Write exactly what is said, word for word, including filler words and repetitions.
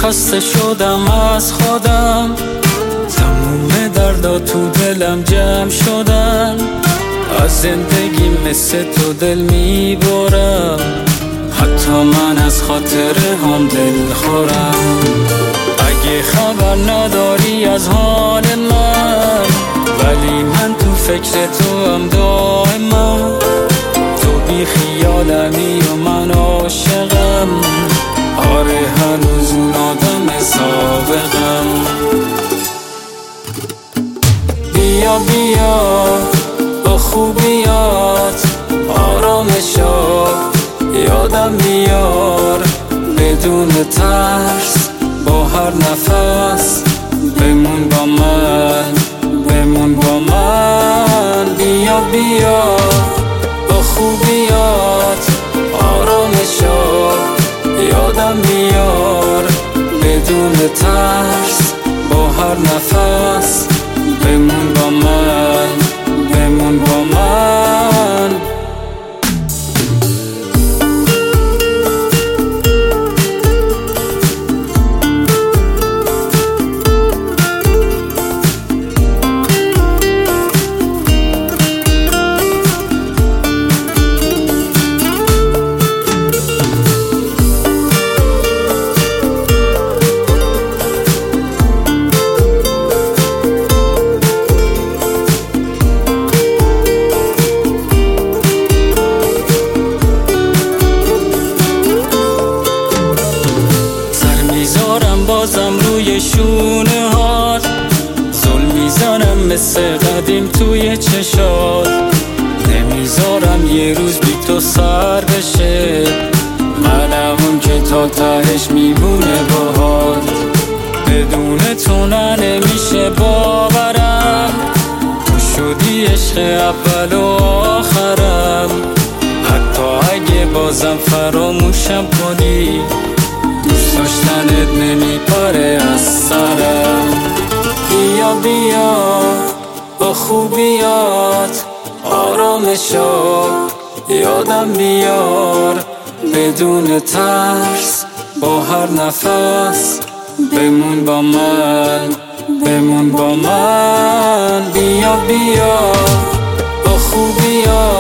خسته شدم از خودم، تموم دردا تو دلم جمع شدن. از زندگی مثل تو دل میبرم، حتی من از خاطر هم دل خورم. اگه خبر نداری از حال من، ولی من تو فکر تو هم دائما. تو بی خیالمی و من عاشقم، آره هنوز اون آدم سابقم. بیا بیا با خوبیات آرامشا یادم بیار، بدون ترس با هر نفس بمون با من، بمون با من. بیا بیا با خوبیات آرامشا یادم بیار، بدون ترس با هر نفس بمون با من، بمون با من. بازم روی شونه هات، ظلم میزنم مثل قدیم توی چشات. نمیذارم یه روز بی تو سر بشه، منم اون که تا تهش میمونه باهات. بدون تو نه نمیشه باورم، تو شدی عشق اول و آخرم. حتی اگه بازم فراموشم کنی، دوست داشتنت نمیپره از سرم. بیا بیا با خوبیات آرامشا یادم بیار، بدون ترس با هر نفس بمون با من، بمون با من. بیا بیا با خوبیات